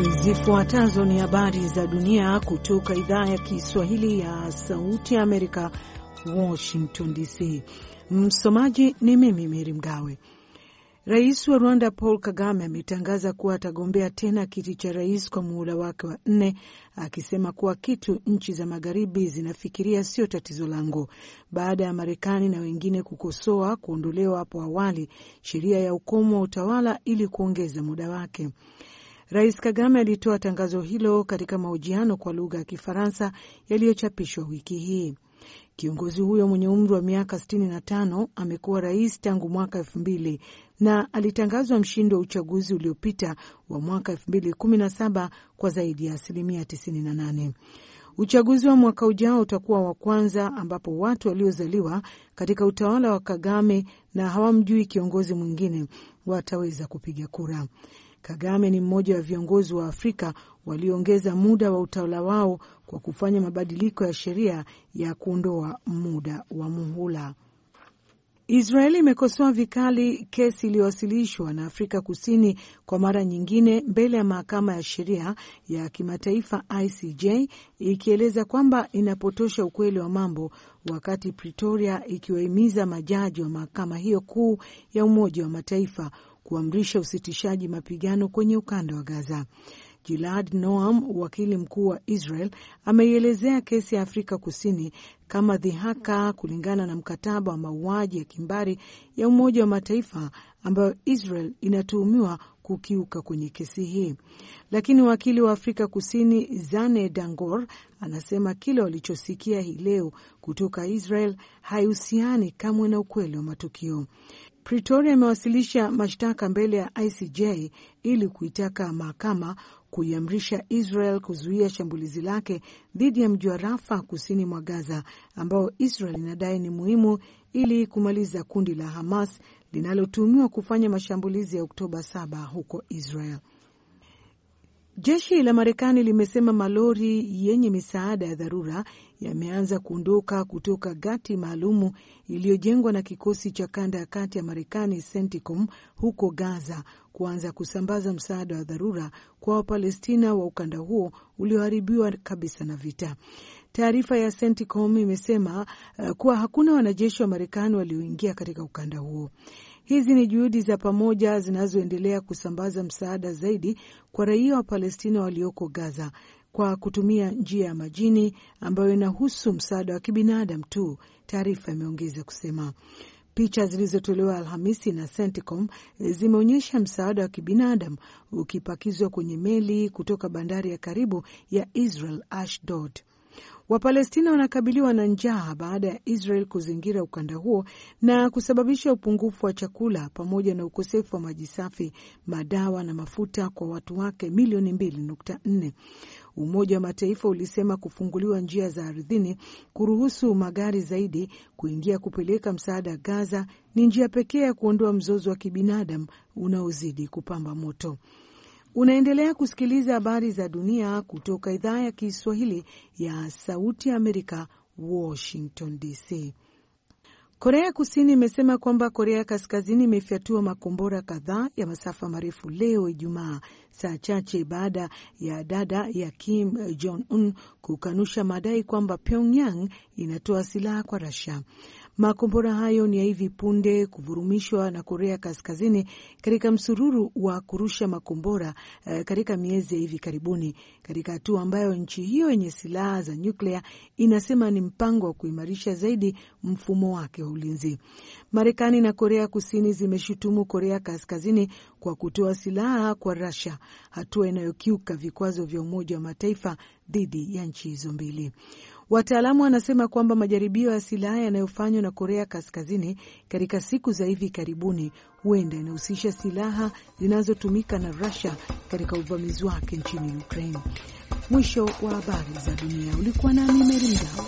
Zifuatazo ni habari za dunia kutoka idhaa ya Kiswahili ya Sauti ya Amerika, Washington DC. Msomaji ni mimi Meri Mgawe. Rais wa Rwanda Paul Kagame ametangaza kuwa atagombea tena kiti cha rais kwa muhula wake wa 4, akisema kuwa kitu nchi za magharibi zinafikiria sio tatizo langu, baada ya Marekani na wengine kukosoa kuondolewa hapo awali sheria ya ukomo wa utawala ili kuongeza muda wake. Rais Kagame alitoa tangazo hilo katika mahojiano kwa lugha ya Kifaransa yaliyochapishwa wiki hii. Kiongozi huyo mwenye umri wa miaka 65 amekuwa rais tangu mwaka 2000 na alitangazwa mshindi wa uchaguzi uliopita wa mwaka 2017 kwa zaidi ya 98%. Uchaguzi wa mwaka ujao utakuwa wa kwanza ambapo watu waliozaliwa katika utawala wa Kagame na hawamjui kiongozi mwingine wataweza kupiga kura. Kagame ni mmoja wa viongozi wa Afrika walioongeza muda wa utawala wao kwa kufanya mabadiliko ya sheria ya kuondoa muda wa muhula. Israeli imekosoa vikali kesi iliyowasilishwa na Afrika Kusini kwa mara nyingine mbele ya mahakama ya sheria ya kimataifa ICJ, ikieleza kwamba inapotosha ukweli wa mambo, wakati Pretoria ikiwahimiza majaji wa mahakama hiyo kuu ya Umoja wa Mataifa kuamrisha usitishaji mapigano kwenye ukanda wa Gaza. Gilad Noam, wakili mkuu wa Israel, ameielezea kesi ya Afrika Kusini kama dhihaka kulingana na mkataba wa mauaji ya kimbari ya Umoja wa Mataifa ambayo Israel inatuhumiwa kukiuka kwenye kesi hii. Lakini wakili wa Afrika Kusini Zane Dangor anasema kile walichosikia hii leo kutoka Israel haihusiani kamwe na ukweli wa matukio. Pretoria imewasilisha mashtaka mbele ya ICJ ili kuitaka mahakama kuiamrisha Israel kuzuia shambulizi lake dhidi ya mji wa Rafa kusini mwa Gaza, ambao Israel inadai ni muhimu ili kumaliza kundi la Hamas linalotuhumiwa kufanya mashambulizi ya Oktoba 7 huko Israel. Jeshi la Marekani limesema malori yenye misaada ya dharura yameanza kuondoka kutoka gati maalumu iliyojengwa na kikosi cha kanda ya kati ya Marekani CENTCOM huko Gaza kuanza kusambaza msaada wa dharura kwa Wapalestina wa ukanda huo ulioharibiwa kabisa na vita. Taarifa ya CENTCOM imesema kuwa hakuna wanajeshi wa Marekani walioingia katika ukanda huo. Hizi ni juhudi za pamoja zinazoendelea kusambaza msaada zaidi kwa raia wa Palestina walioko Gaza kwa kutumia njia ya majini ambayo inahusu msaada wa kibinadamu tu, taarifa imeongeza kusema. Picha zilizotolewa Alhamisi na CENTCOM zimeonyesha msaada wa kibinadamu ukipakizwa kwenye meli kutoka bandari ya karibu ya Israel Ashdod. Wapalestina wanakabiliwa na njaa baada ya Israel kuzingira ukanda huo na kusababisha upungufu wa chakula pamoja na ukosefu wa maji safi, madawa na mafuta kwa watu wake milioni 2.4. Umoja wa Mataifa ulisema kufunguliwa njia za ardhini kuruhusu magari zaidi kuingia kupeleka msaada Gaza ni njia pekee ya kuondoa mzozo wa kibinadamu unaozidi kupamba moto. Unaendelea kusikiliza habari za dunia kutoka idhaa ya Kiswahili ya Sauti ya Amerika, Washington DC. Korea Kusini imesema kwamba Korea Kaskazini imefyatua makombora kadhaa ya masafa marefu leo Ijumaa, saa chache baada ya dada ya Kim Jong-un kukanusha madai kwamba Pyongyang inatoa silaha kwa Russia. Makombora hayo ni ya hivi punde kuvurumishwa na Korea Kaskazini katika msururu wa kurusha makombora katika miezi ya hivi karibuni, katika hatua ambayo nchi hiyo yenye silaha za nyuklia inasema ni mpango wa kuimarisha zaidi mfumo wake wa ulinzi. Marekani na Korea Kusini zimeshutumu Korea Kaskazini kwa kutoa silaha kwa Russia, hatua inayokiuka vikwazo vya Umoja wa Mataifa dhidi ya nchi hizo mbili. Wataalamu wanasema kwamba majaribio ya silaha yanayofanywa na Korea Kaskazini katika siku za hivi karibuni huenda inahusisha silaha zinazotumika na Russia katika uvamizi wake nchini Ukraine. Mwisho wa habari za dunia. Ulikuwa nami Meri Mgawe.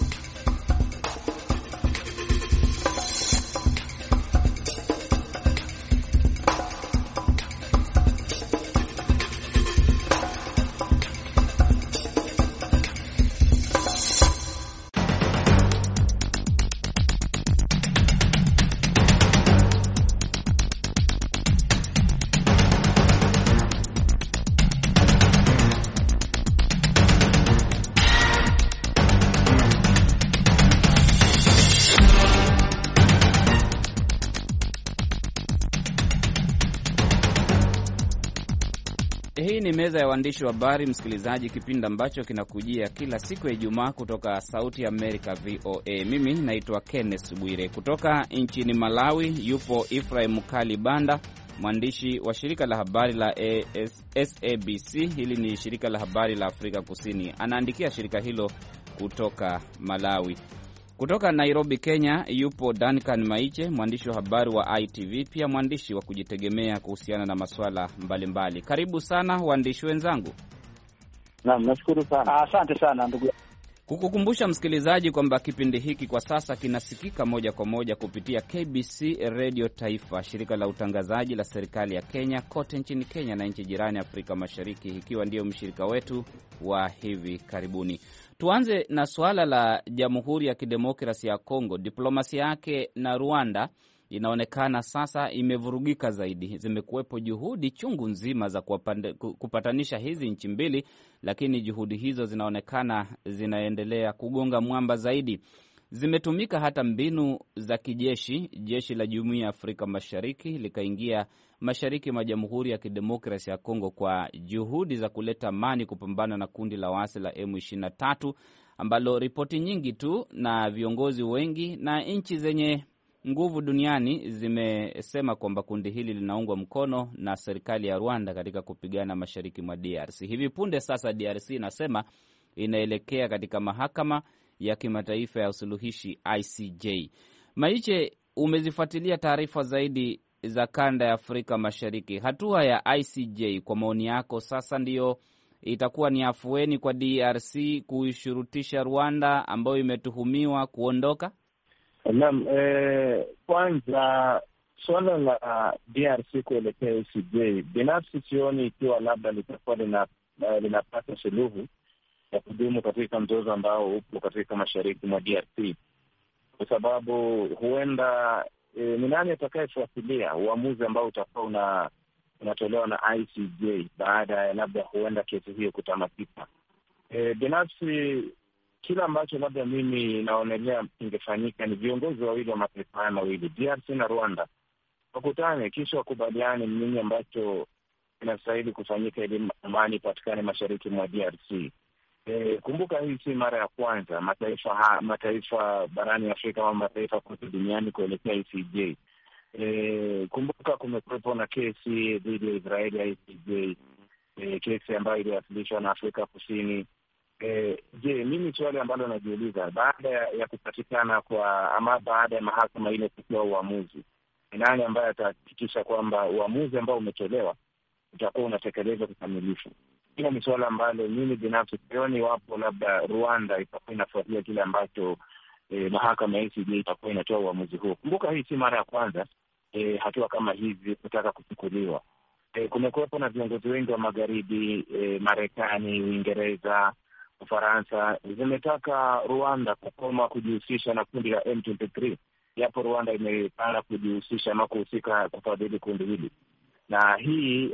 ni meza ya waandishi wa habari, msikilizaji, kipindi ambacho kinakujia kila siku ya Ijumaa kutoka Sauti ya Amerika VOA. Mimi naitwa Kenneth Bwire. Kutoka nchini Malawi yupo Ephraim Kalibanda, mwandishi wa shirika la habari la SABC. Hili ni shirika la habari la Afrika Kusini. Anaandikia shirika hilo kutoka Malawi. Kutoka Nairobi, Kenya yupo Duncan Maiche, mwandishi wa habari wa ITV, pia mwandishi wa kujitegemea kuhusiana na masuala mbalimbali. Karibu sana waandishi wenzangu. Naam, nashukuru sana. Asante sana ndugu. Kukukumbusha msikilizaji kwamba kipindi hiki kwa sasa kinasikika moja kwa moja kupitia KBC Radio Taifa, shirika la utangazaji la serikali ya Kenya, kote nchini Kenya na nchi jirani Afrika Mashariki, ikiwa ndio mshirika wetu wa hivi karibuni. Tuanze na suala la Jamhuri ya Kidemokrasia ya Kongo. Diplomasia yake na Rwanda inaonekana sasa imevurugika zaidi. Zimekuwepo juhudi chungu nzima za kupatanisha hizi nchi mbili, lakini juhudi hizo zinaonekana zinaendelea kugonga mwamba zaidi. Zimetumika hata mbinu za kijeshi. Jeshi la Jumuiya ya Afrika Mashariki likaingia mashariki mwa Jamhuri ya Kidemokrasia ya Kongo kwa juhudi za kuleta amani, kupambana na kundi la waasi la M23, ambalo ripoti nyingi tu na viongozi wengi na nchi zenye nguvu duniani zimesema kwamba kundi hili linaungwa mkono na serikali ya Rwanda katika kupigana mashariki mwa DRC. Hivi punde sasa DRC inasema inaelekea katika mahakama ya kimataifa ya usuluhishi ICJ. Maiche, umezifuatilia taarifa zaidi za kanda ya Afrika Mashariki. Hatua ya ICJ kwa maoni yako sasa ndiyo itakuwa ni afueni kwa DRC kuishurutisha Rwanda ambayo imetuhumiwa kuondoka? Naam, kwanza swala la DRC kuelekea ICJ, binafsi sioni ikiwa labda litakuwa linapata suluhu ya kudumu katika mzozo ambao upo katika mashariki mwa DRC, kwa sababu huenda ni nani atakayefuatilia uamuzi ambao utakuwa unatolewa na ICJ baada ya labda huenda kesi hiyo kutamatika. Binafsi kila ambacho labda mimi naonelea ingefanyika ni viongozi wawili wa mataifa haya mawili, DRC na Rwanda, wakutane kisha wakubaliane nini ambacho inastahili kufanyika ili amani patikane mashariki mwa DRC. Kumbuka hii si mara ya kwanza mataifa barani Afrika au mataifa kote duniani kuelekea ICJ. Kumbuka kumekuwepo na kesi dhidi ya Israeli ya ICJ, kesi ambayo iliwasilishwa na Afrika Kusini. Je, mimi swali ambalo najiuliza, baada ya kupatikana baada ya mahakama ile kutoa uamuzi, ni nani ambaye atahakikisha kwamba uamuzi ambao umetolewa utakuwa unatekelezwa kikamilifu? Hilo ni swala ambalo mimi binafsi sioni wapo labda Rwanda itakuwa inafuatilia kile ambacho mahakama ya ICJ itakuwa inatoa uamuzi huo. Kumbuka hii si mara ya kwanza hatua kama hizi kutaka kuchukuliwa. Kumekuwepo na viongozi wengi wa magharibi, Marekani, Uingereza, Ufaransa, zimetaka Rwanda kukoma kujihusisha na kundi la M23, japo Rwanda imepanga kujihusisha ama kuhusika kufadhili kundi hili, na hii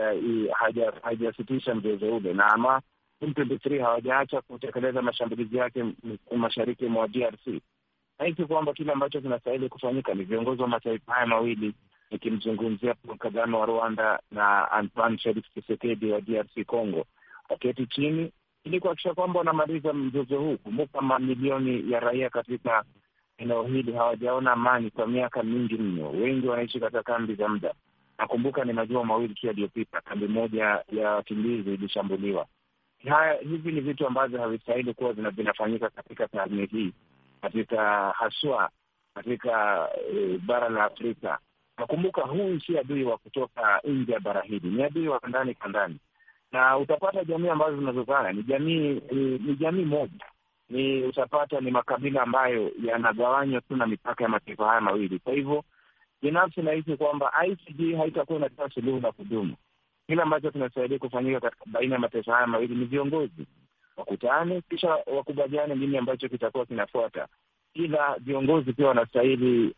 haijasitisha mzozo ule, na ama M23 hawajaacha kutekeleza mashambulizi yake mashariki mwa DRC. Haisi kwamba kile ambacho kinastahili kufanyika ni viongozi wa mataifa haya mawili, nikimzungumzia Paul Kagame wa Rwanda na Antoine Felix Tshisekedi wa DRC Congo, waketi chini ili kuhakikisha kwamba wanamaliza mzozo huu. Kumbuka mamilioni ya raia katika eneo hili hawajaona amani kwa miaka mingi mno. Wengi wanaishi katika kambi za muda. Nakumbuka ni majuma mawili tu yaliyopita kambi moja ya wakimbizi ilishambuliwa. Hivi ni vitu ambavyo havistahili kuwa vinafanyika katika karne hii, katika haswa katika bara la Afrika. Nakumbuka huu si adui wa kutoka nje ya bara hili, ni adui wa ndani kwa ndani. Na utapata jamii ambazo zinazozana ni jamii moja, utapata ni makabila ambayo yanagawanywa tu na mipaka ya mataifa haya mawili. Kwa hivyo binafsi nahisi kwamba ICJ haitakuwa inatoa suluhu la kudumu. Kile ambacho kinastahili kufanyika katika baina ya mataifa haya mawili ni viongozi wakutane, kisha wakubaliane nini ambacho kitakuwa kinafuata. Ila viongozi pia wanastahili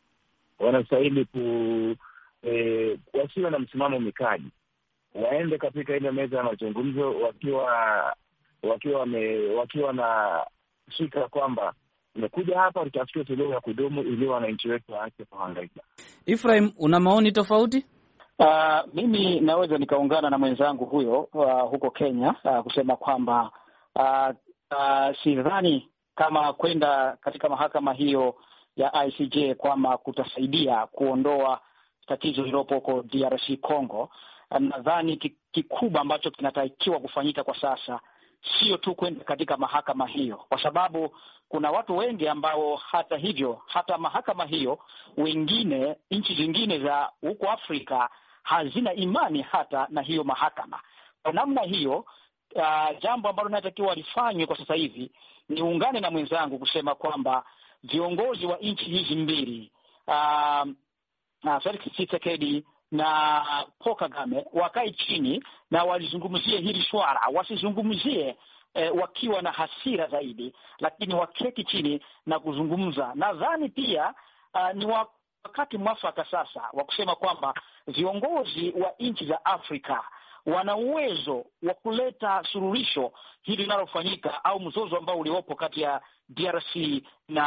wasiwe na msimamo mikali, waende katika ile meza ya mazungumzo wakiwa na shika kwamba umekuja hapa tutafutie suluhu ya kudumu ili wananchi wetu waache kuhangaika. Ephraim, una maoni tofauti? Mimi naweza nikaungana na mwenzangu huyo huko Kenya kusema kwamba sidhani kama kwenda katika mahakama hiyo ya ICJ kwamba kutasaidia kuondoa tatizo lilopo huko DRC Congo. Nadhani kikubwa ambacho kinatakiwa kufanyika kwa sasa sio tu kwenda katika mahakama hiyo, kwa sababu kuna watu wengi ambao hata hivyo, hata mahakama hiyo, wengine nchi zingine za huko Afrika hazina imani hata na hiyo mahakama. Kwa namna hiyo, jambo ambalo linatakiwa lifanywe kwa sasa hivi ni ungane na mwenzangu kusema kwamba viongozi wa nchi hizi mbili, Felix Tshisekedi na Paul Kagame, wakae chini na walizungumzie hili swala, wasizungumzie wakiwa na hasira zaidi, lakini waketi chini na kuzungumza. Nadhani pia ni wakati mwafaka sasa wa kusema kwamba viongozi wa nchi za Afrika wana uwezo wa kuleta suluhisho hili linalofanyika au mzozo ambao uliopo kati ya DRC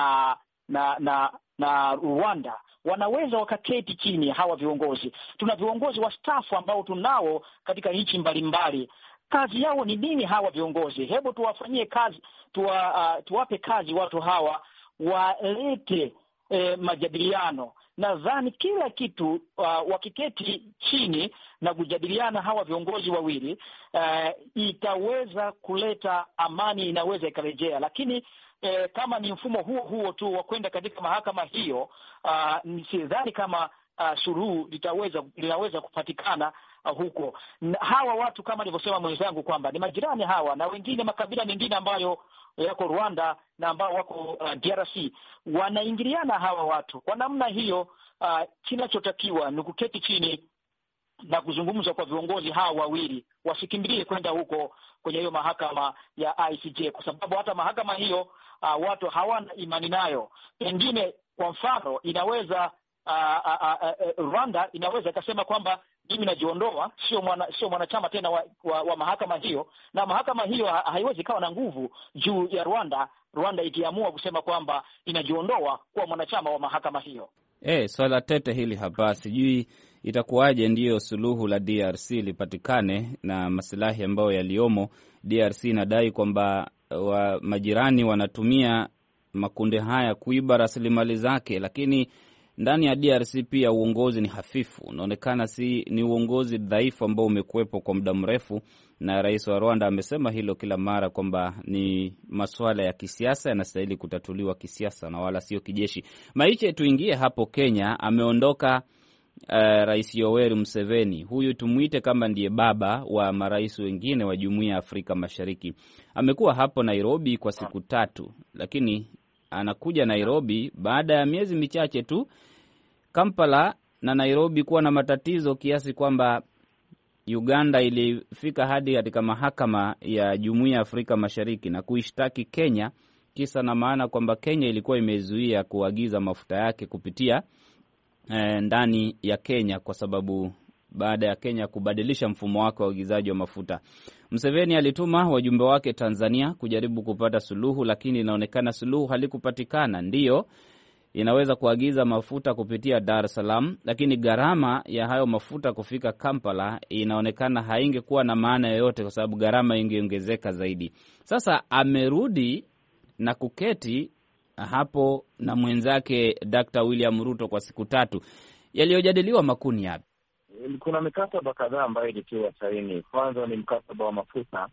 na Rwanda. Wanaweza wakaketi chini hawa viongozi. Tuna viongozi wastaafu ambao tunao katika nchi mbalimbali. Kazi yao ni nini hawa viongozi? Hebu tuwafanyie kazi, tuwape kazi watu hawa, walete majadiliano. Nadhani kila kitu wakiketi chini na kujadiliana hawa viongozi wawili, itaweza kuleta amani, inaweza ikarejea. Lakini kama ni mfumo huo tu wa kwenda katika mahakama hiyo, sidhani kama suluhu linaweza kupatikana huko. Hawa watu kama nilivyosema mwenzangu kwamba ni majirani hawa, na wengine makabila mengine ambayo yako Rwanda na ambao wako DRC wanaingiliana hawa watu. Kwa namna hiyo, kinachotakiwa ni kuketi chini na kuzungumza kwa viongozi hawa wawili, wasikimbilie kwenda huko kwenye hiyo mahakama ya ICJ, kwa sababu hata mahakama hiyo watu hawana imani nayo. Pengine kwa mfano inaweza Rwanda inaweza ikasema kwamba mimi najiondoa, sio mwanachama tena wa mahakama hiyo, na mahakama hiyo haiwezi kawa na nguvu juu ya Rwanda ikiamua kusema kwamba inajiondoa kuwa mwanachama wa mahakama hiyo. Swala tete hili hapa, sijui itakuwaje ndiyo suluhu la DRC lipatikane na masilahi ambayo yaliomo. DRC inadai kwamba majirani wanatumia makundi haya kuiba rasilimali zake, lakini ndani ya DRC pia uongozi ni hafifu. Unaonekana ni uongozi dhaifu ambao umekuwepo kwa muda mrefu, na rais wa Rwanda amesema hilo kila mara kwamba ni masuala ya kisiasa yanastahili kutatuliwa kisiasa na wala sio kijeshi. Maiche, tuingie hapo Kenya. Ameondoka Rais Yoweri Museveni. Huyu tumuite kama ndiye baba wa marais wengine wa Jumuiya ya Afrika Mashariki. Amekuwa hapo Nairobi kwa siku 3, lakini anakuja Nairobi baada ya miezi michache tu Kampala na Nairobi kuwa na matatizo kiasi kwamba Uganda ilifika hadi katika mahakama ya Jumuiya ya Afrika Mashariki na kuishtaki Kenya, kisa na maana kwamba Kenya ilikuwa imezuia kuagiza mafuta yake kupitia ndani ya Kenya, kwa sababu baada ya Kenya kubadilisha mfumo wake wa uagizaji wa mafuta. Museveni alituma wajumbe wake Tanzania kujaribu kupata suluhu, lakini inaonekana suluhu halikupatikana. Ndiyo, inaweza kuagiza mafuta kupitia Dar es Salaam, lakini gharama ya hayo mafuta kufika Kampala inaonekana haingekuwa na maana yoyote, kwa sababu gharama ingeongezeka zaidi. Sasa amerudi na kuketi hapo na mwenzake Dr. William Ruto kwa siku 3. Yaliyojadiliwa makuni yapi? Kuna mikataba kadhaa ambayo ilitiwa saini. Kwanza ni mkataba wa mafuta.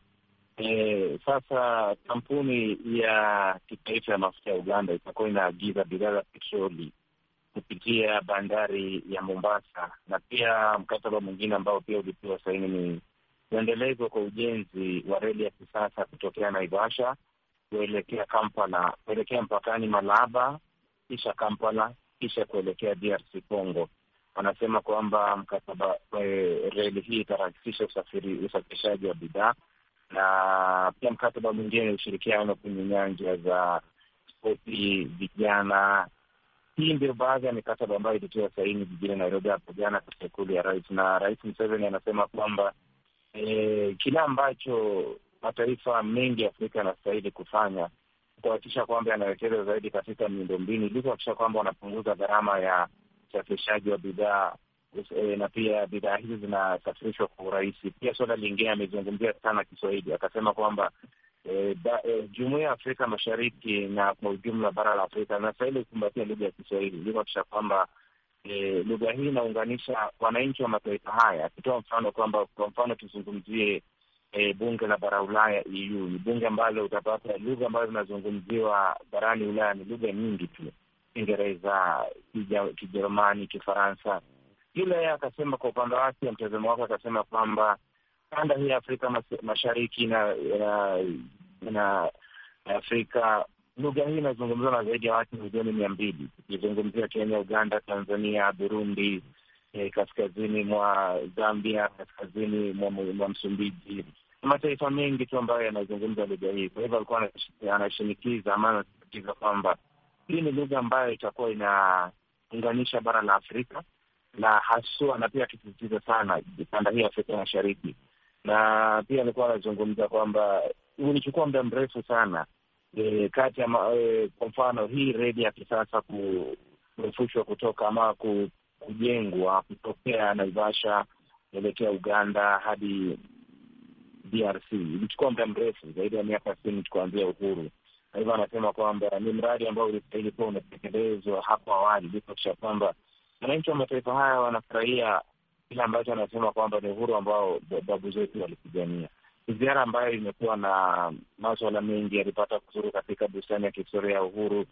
Sasa kampuni ya kitaifa ya mafuta ya Uganda itakuwa inaagiza bidhaa za petroli kupitia bandari ya Mombasa. Na pia mkataba mwingine ambao pia ulitiwa saini ni kuendelezwa kwa ujenzi wa reli ya kisasa kutokea Naivasha kuelekea Kampala, kuelekea mpakani Malaba, kisha Kampala, kisha kuelekea DRC Congo. Wanasema kwamba mkataba reli hii itarahisisha usafirishaji wa bidhaa, na pia mkataba mwingine ni ushirikiano kwenye nyanja za spoti, vijana. Hii ndio baadhi ya mikataba ambayo ilitiwa saini jijini Nairobi hapo jana katika ikulu ya rais, na Rais Museveni anasema kwamba kile ambacho mataifa mengi ya Afrika yanastahili kufanya kuhakikisha kwamba yanawekeza zaidi katika miundombinu ili kuhakikisha kwamba wanapunguza gharama ya usafirishaji wa bidhaa na pia bidhaa hizi zinasafirishwa kwa urahisi. Pia suala lingine amezungumzia sana Kiswahili, akasema kwamba Jumuiya ya Afrika Mashariki na kwa ujumla bara la Afrika inastahili kukumbatia lugha ya Kiswahili ili kuhakikisha kwamba lugha hii inaunganisha wananchi wa mataifa haya, akitoa mfano kwamba kwa mfano tuzungumzie bunge la bara Ulaya EU. Ni bunge ambalo utapata lugha ambazo zinazungumziwa barani Ulaya ni lugha nyingi tu, Kiingereza, Kijerumani, Kifaransa. Yule akasema kwa upande wake, mtazamo wake, akasema kwamba kanda hii ya Afrika Mashariki na Afrika, lugha hii inazungumziwa na zaidi ya watu milioni 200, ikizungumzia Kenya, Uganda, Tanzania, Burundi, kaskazini mwa Zambia, kaskazini mwa Msumbiji, mataifa mengi tu ambayo yanazungumza lugha hii. Kwa hivyo alikuwa anashinikiza ama anasisitiza kwamba hii ni lugha ambayo itakuwa inaunganisha bara la Afrika na haswa, na pia akisisitiza sana kanda hii ya Afrika Mashariki. Na pia alikuwa anazungumza kwamba unichukua muda mrefu sana kati ya kwa mfano hii reli ya kisasa kurefushwa kutoka ama kujengwa kutokea Naivasha kuelekea Uganda hadi DRC. Ilichukua muda mrefu zaidi ya miaka 60 kuanzia uhuru. Kwa hivyo anasema kwamba ni mradi ambao ulistahili kuwa unatekelezwa hapo awali, ili kuhakikisha kwamba wananchi wa mataifa haya wanafurahia kile ambacho anasema kwamba ni uhuru ambao babu zetu walipigania. Ni ziara ambayo imekuwa na masuala mengi. Alipata kuzuru katika bustani ya kihistoria ya Uhuru,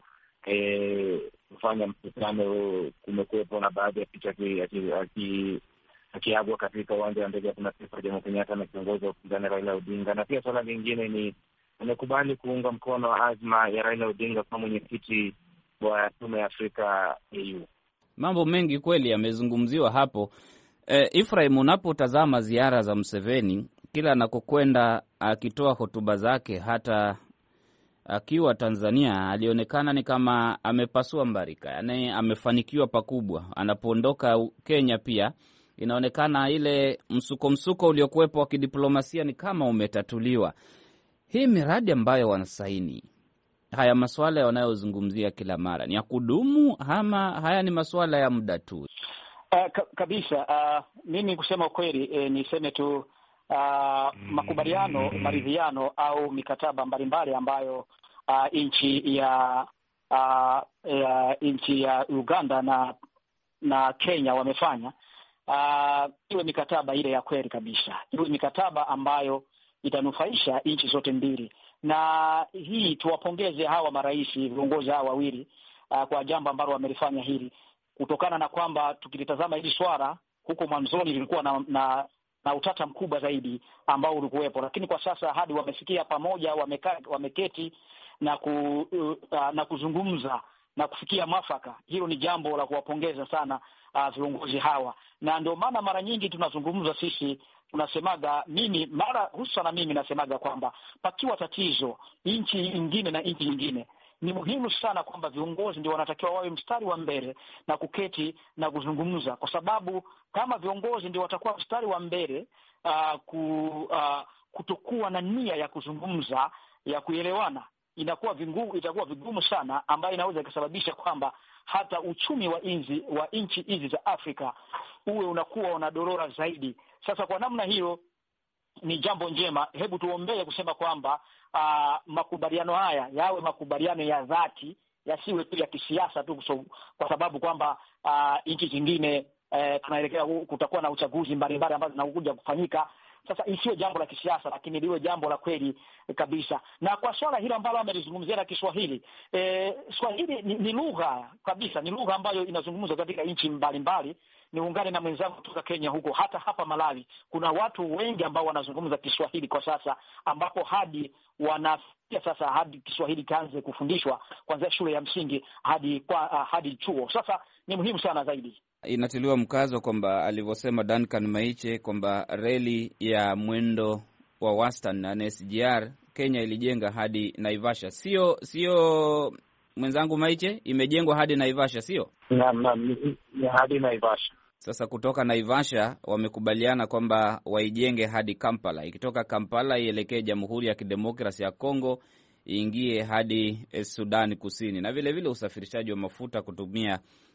kufanya mkutano. Kumekuwepo na baadhi ya picha akiagwa katika uwanja wa ndege wa kimataifa Jomo Kenyatta na kiongozi wa upinzani Raila Odinga. Na pia suala lingine ni amekubali kuunga mkono azma ya Raila Odinga kama mwenyekiti wa Tume ya Afrika AU. Mambo mengi kweli yamezungumziwa hapo. Ephraim, unapotazama ziara za Museveni kila anakokwenda akitoa hotuba zake, hata akiwa Tanzania alionekana ni kama amepasua mbarika, yaani amefanikiwa pakubwa. Anapoondoka Kenya pia inaonekana ile msuko uliokuwepo wa kidiplomasia ni kama umetatuliwa. Hii miradi ambayo wanasaini, haya masuala wanayozungumzia kila mara ni ya kudumu ama haya ni masuala ya muda tu? Kabisa. Mimi kusema kweli, niseme tu makubaliano, maridhiano au mikataba mbalimbali ambayo nchi ya Uganda na Kenya wamefanya, iwe mikataba ile ya kweli kabisa, iwe mikataba ambayo itanufaisha nchi zote mbili. Na hii tuwapongeze hawa marais, viongozi hawa wawili kwa jambo ambalo wamelifanya hili, kutokana na kwamba tukilitazama hili swala huko mwanzoni lilikuwa na utata mkubwa zaidi ambao ulikuwepo, lakini kwa sasa hadi wamefikia pamoja, wameketi na kuzungumza na kufikia mwafaka. Hilo ni jambo la kuwapongeza sana viongozi hawa, na ndio maana mara nyingi tunazungumza sisi, tunasemaga mimi nasemaga kwamba pakiwa tatizo nchi nyingine na nchi nyingine, ni muhimu sana kwamba viongozi ndio wanatakiwa wawe mstari wa mbele na kuketi na kuzungumza, kwa sababu kama viongozi ndio watakuwa mstari wa mbele kutokuwa na nia ya kuzungumza, ya kuelewana, itakuwa vigumu sana, ambayo inaweza kusababisha kwamba hata uchumi wa nchi hizi za Afrika uwe unakuwa unadorora zaidi. Sasa kwa namna hiyo ni jambo njema. Hebu tuombee kusema kwamba makubaliano haya yawe makubaliano ya dhati, yasiwe tu ya kisiasa tu, kwa sababu kwamba nchi zingine tunaelekea kutakuwa na uchaguzi mbalimbali ambazo zinakuja kufanyika. Sasa isiyo jambo la kisiasa, lakini liwe jambo la kweli kabisa. Na kwa swala hilo ambalo amelizungumzia la Kiswahili, Swahili ni lugha kabisa, ni lugha ambayo inazungumzwa katika nchi mbalimbali. Niungane na mwenzangu kutoka Kenya huko, hata hapa Malawi kuna watu wengi ambao wanazungumza Kiswahili kwa sasa, ambapo hadi wanafikia sasa hadi Kiswahili kaanze kufundishwa kuanzia shule ya msingi hadi chuo. Sasa ni muhimu sana zaidi. Inatiliwa mkazo kwamba alivyosema Duncan Maiche kwamba reli ya mwendo wa wastani na SGR Kenya ilijenga hadi Naivasha. Sio mwenzangu Maiche, imejengwa hadi Naivasha, sio? Naam, hadi Naivasha. Sasa kutoka Naivasha wamekubaliana kwamba waijenge hadi Kampala. Ikitoka Kampala ielekee Jamhuri ya Kidemokrasia ya Kongo, iingie hadi Sudani Kusini. Na vile vile usafirishaji wa mafuta kutumia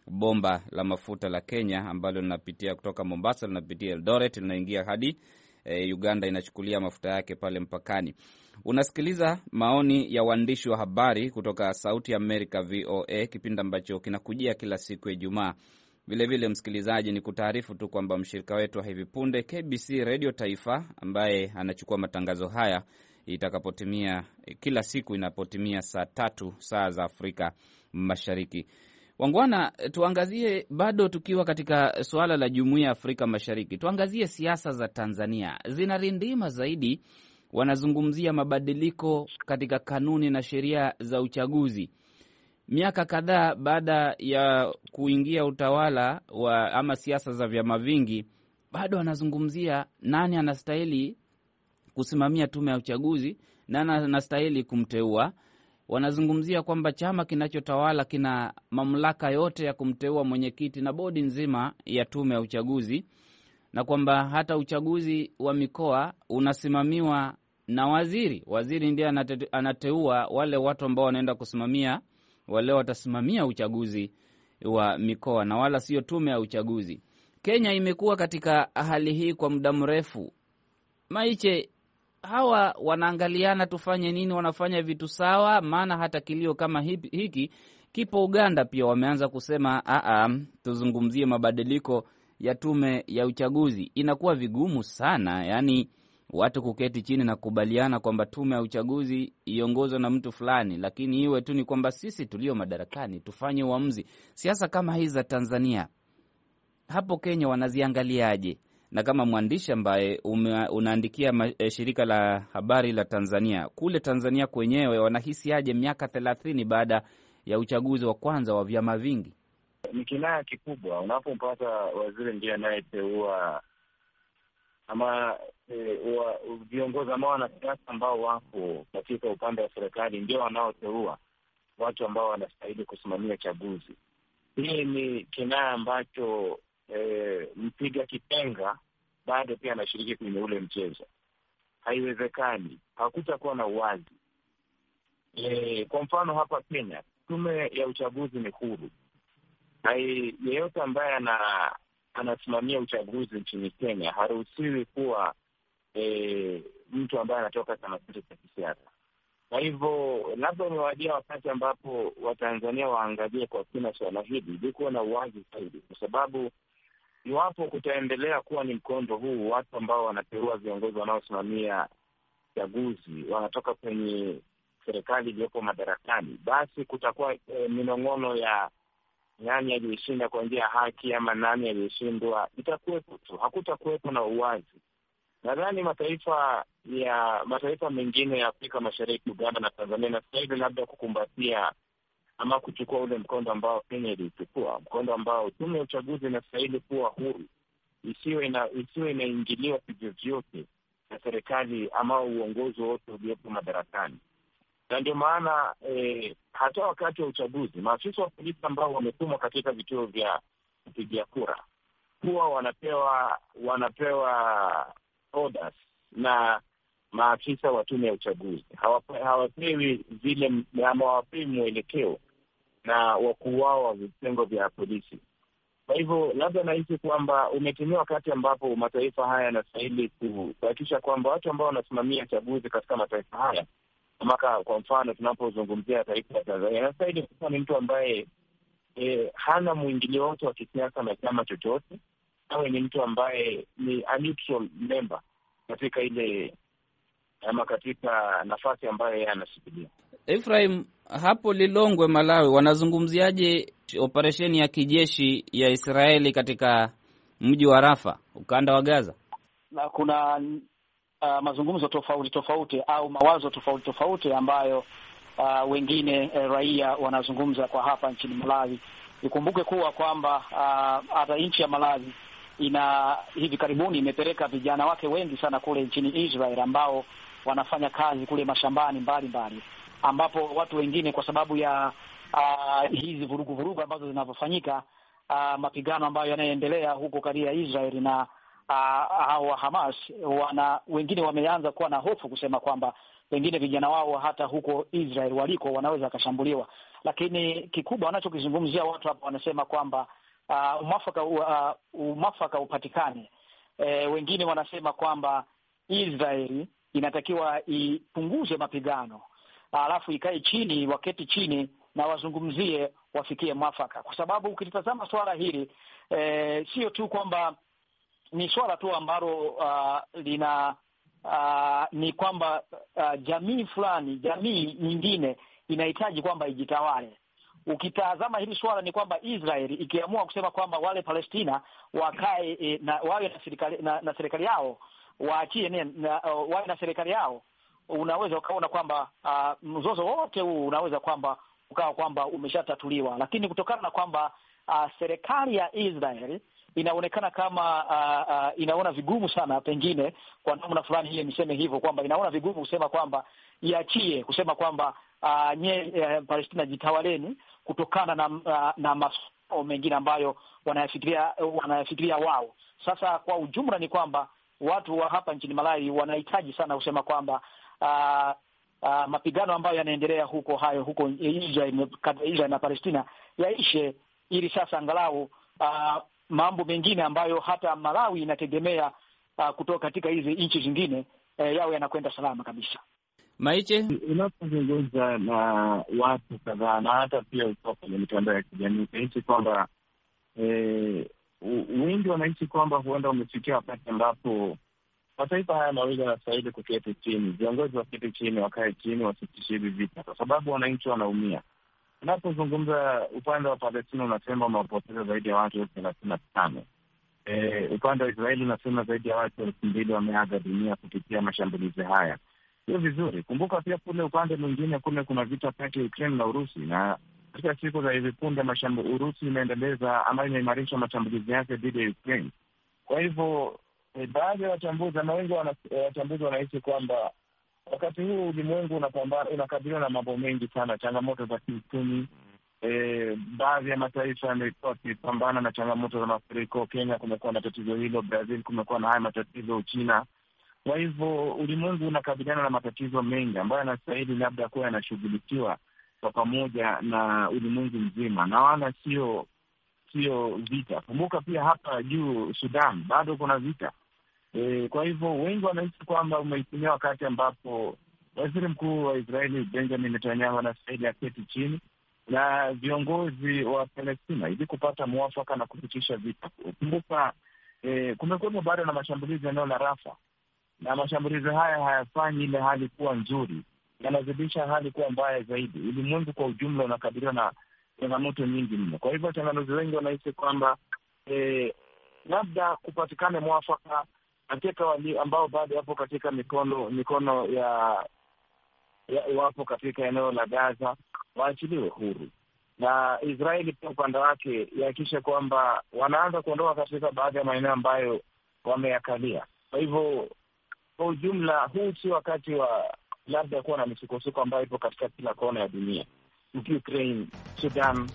bomba la mafuta la Kenya ambalo linapitia kutoka Mombasa, linapitia Eldoret, linaingia hadi Uganda, inachukulia mafuta yake pale mpakani. Unasikiliza maoni ya waandishi wa habari kutoka Sauti ya Amerika VOA, kipindi ambacho kinakujia kila siku ya Ijumaa. Vilevile msikilizaji, ni kutaarifu tu kwamba mshirika wetu wa hivi punde KBC Radio Taifa, ambaye anachukua matangazo haya itakapotimia kila siku inapotimia saa 3 saa za Afrika Mashariki. Wangwana, tuangazie bado tukiwa katika suala la Jumuiya ya Afrika Mashariki. Tuangazie siasa za Tanzania. Zinarindima zaidi, wanazungumzia mabadiliko katika kanuni na sheria za uchaguzi. Miaka kadhaa baada ya kuingia utawala wa ama siasa za vyama vingi, bado wanazungumzia nani anastahili kusimamia tume ya uchaguzi, nani anastahili kumteua. Wanazungumzia kwamba chama kinachotawala kina mamlaka yote ya kumteua mwenyekiti na bodi nzima ya tume ya uchaguzi, na kwamba hata uchaguzi wa mikoa unasimamiwa na waziri. Waziri ndiye anateua wale watu ambao wanaenda kusimamia, wale watasimamia uchaguzi wa mikoa, na wala sio tume ya uchaguzi. Kenya imekuwa katika hali hii kwa muda mrefu. Maiche, hawa wanaangaliana tufanye nini? Wanafanya vitu sawa? Maana hata kilio kama hiki kipo Uganda pia, wameanza kusema tuzungumzie mabadiliko ya tume ya uchaguzi. Inakuwa vigumu sana, yani watu kuketi chini na kubaliana kwamba tume ya uchaguzi iongozwe na mtu fulani, lakini iwe tu ni kwamba sisi tulio madarakani tufanye uamuzi. Siasa kama hizi za Tanzania, hapo Kenya wanaziangaliaje? Na kama mwandishi ambaye unaandikia shirika la habari la Tanzania, kule Tanzania kwenyewe wanahisi aje miaka 30 baada ya uchaguzi wa kwanza wa vyama vingi? Ni kinaya kikubwa unapompata waziri ndiye anayeteua ama viongozi ambao wanasiasa ambao wako katika upande wa serikali ndio wanaoteua watu ambao wanastahili kusimamia chaguzi. Hii ni kinaya ambacho mpiga kipenga bado pia anashiriki kwenye ule mchezo. Haiwezekani, hakutakuwa na uwazi. Kwa mfano hapa Kenya, tume ya uchaguzi ni huru. Yeyote ambaye anasimamia uchaguzi nchini Kenya haruhusiwi kuwa mtu ambaye anatoka chama chochote cha kisiasa. Kwa hivyo labda umewadia wakati ambapo Watanzania waangalie kwa kina swala hili ili kuwa na uwazi zaidi, kwa sababu iwapo kutaendelea kuwa ni mkondo huu, watu ambao wanateua viongozi wanaosimamia chaguzi wanatoka kwenye serikali iliyopo madarakani, basi kutakuwa minong'ono ya nani aliyeshinda kwa njia ya haki ama nani aliyeshindwa. Itakuwepo tu, hakutakuwepo na uwazi. Nadhani mataifa mengine ya Afrika Mashariki, Uganda na Tanzania, na sasa hivi labda kukumbatia ama kuchukua ule mkondo ambao Kenya ilichukua, mkondo ambao tume ya uchaguzi inastahili kuwa huru, isiwe inaingiliwa vyovyote na serikali ama uongozi wote uliopo madarakani. Na ndio maana hata wakati wa uchaguzi maafisa wa polisi ambao wametumwa katika vituo vya kupigia kura huwa wanapewa orders na maafisa wa tume ya uchaguzi. Hawapewi vile ama hawapewi mwelekeo na wakuu wao wa vitengo vya polisi. Kwa hivyo labda nahisi kwamba umetimia wakati ambapo mataifa haya yanastahili kuhakikisha kwamba watu ambao wanasimamia chaguzi katika mataifa haya, kwa mfano tunapozungumzia taifa la Tanzania, anastahili kuwa ni mtu ambaye hana mwingilio wote wa kisiasa na chama chochote, awe ni mtu ambaye ni a neutral member katika ile ama katika nafasi ambayo yeye anashikilia. Ephraim, hapo Lilongwe, Malawi, wanazungumziaje operesheni ya kijeshi ya Israeli katika mji wa Rafa, ukanda wa Gaza? Na kuna mazungumzo tofauti au mawazo tofauti ambayo wengine raia wanazungumza kwa hapa nchini Malawi. Nikumbuke kuwa kwamba hata nchi ya Malawi hivi karibuni imepeleka vijana wake wengi sana kule nchini Israel ambao wanafanya kazi kule mashambani mbalimbali, ambapo watu wengine kwa sababu ya hizi vurugu ambazo zinazofanyika, mapigano ambayo yanaendelea huko kati ya Israel na hao wa Hamas wengine wameanza kuwa na hofu kusema kwamba pengine vijana wao hata huko Israel waliko wanaweza kashambuliwa. Lakini kikubwa wanachokizungumzia watu hapa wanasema kwamba umwafaka upatikane. Wengine wanasema kwamba Israel inatakiwa ipunguze mapigano, alafu ikae chini, waketi chini na wazungumzie, wafikie mwafaka, kwa sababu ukitazama swala hili sio tu kwamba ni swala tu ambalo ni kwamba jamii fulani, jamii nyingine inahitaji kwamba ijitawale. Ukitazama hili swala ni kwamba Israel ikiamua kusema kwamba wale Palestina wakae wawe na serikali yao, waachie wawe na serikali yao, unaweza ukaona kwamba mzozo wote huu unaweza kwamba umeshatatuliwa. Lakini kutokana na kwamba serikali ya Israel inaonekana kama inaona vigumu sana, pengine kwa namna fulani hiyo niseme hivyo, kwamba inaona vigumu kusema kwamba iachie, kusema kwamba Palestina jitawaleni, kutokana na masuala mengine ambayo wanayafikiria wao. Sasa kwa ujumla ni kwamba watu wa hapa nchini Malawi wanahitaji sana kusema kwamba mapigano ambayo yanaendelea huko Israel na Palestina yaishe, ili sasa angalau mambo mengine ambayo hata Malawi inategemea kutoka katika hizi nchi zingine yao yanakwenda salama kabisa. Maiche, unapozungumza na watu kadhaa na hata pia uko kwenye mitandao ya kijamii utahisi kwamba wengi wanahisi kwamba huenda umefikia wakati ambapo mataifa haya mawili yanastahili kuketi chini, viongozi waketi chini, wakae chini, wasitishe hivi vita, kwa sababu wananchi wanaumia. Unapozungumza upande wa Palestina unasema wamepoteza zaidi ya watu 35. Upande wa Israeli unasema zaidi ya watu 2,000 wameaga dunia kupitia mashambulizi haya. Sio vizuri. Kumbuka pia kule upande mwingine kule kuna vita kati ya Ukraine na Urusi, na katika siku za hivi punde Urusi imeendeleza ama imeimarisha mashambulizi yake dhidi ya Ukraine. Kwa hivyo baadhi ya wachambuzi na wengi wachambuzi wanahisi kwamba wakati huu ulimwengu unakabiliwa na mambo mengi sana, changamoto za kiuchumi. Baadhi ya mataifa yamekuwa yakipambana na changamoto za mafuriko. Kenya kumekuwa na tatizo hilo, Brazil kumekuwa na haya matatizo, Uchina. Kwa hivyo ulimwengu unakabiliana na matatizo mengi ambayo yanastahili labda kuwa yanashughulikiwa kwa pamoja na ulimwengu mzima, na wala sio vita. Kumbuka pia hapa juu Sudan bado kuna vita. Kwa hivyo wengi wanahisi kwamba umeitimia wakati ambapo waziri mkuu wa Israeli Benjamin Netanyahu anastahili aketi chini na viongozi wa Palestina ili kupata mwafaka na kupitisha vita. Kumbuka kumekuwa bado na mashambulizi eneo la Rafa, na mashambulizi haya hayafanyi ile hali kuwa nzuri, yanazidisha hali kuwa mbaya zaidi. Ulimwengu kwa ujumla unakabiliwa na changamoto nyingi mno. Kwa hivyo wachanganuzi wengi wanahisi kwamba labda kupatikane mwafaka katika wali ambao bado wapo katika mikono ya wapo katika eneo la Gaza waachiliwe huru, na Israeli pia upande wake ihakikishe kwamba wanaanza kuondoka katika baadhi ya maeneo ambayo wameyakalia. Kwa hivyo kwa ujumla huu si wakati wa labda kuwa na misukosuko ambayo ipo katika kila kona ya dunia, Ukraine, Sudan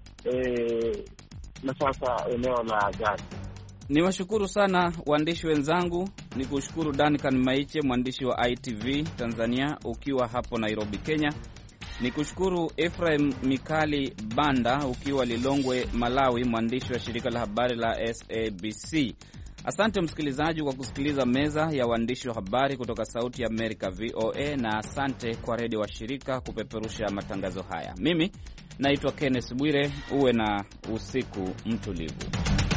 na sasa eneo la Gaza. Niwashukuru sana waandishi wenzangu. Ni kushukuru Duncan Maiche, mwandishi wa ITV Tanzania ukiwa hapo Nairobi, Kenya. Ni kushukuru Ephraim Mikali Banda ukiwa Lilongwe, Malawi, mwandishi wa shirika la habari la SABC. Asante msikilizaji kwa kusikiliza meza ya waandishi wa habari kutoka Sauti ya Amerika VOA, na asante kwa redio wa shirika kupeperusha matangazo haya. Mimi naitwa Kenneth Bwire. Uwe na usiku mtulivu.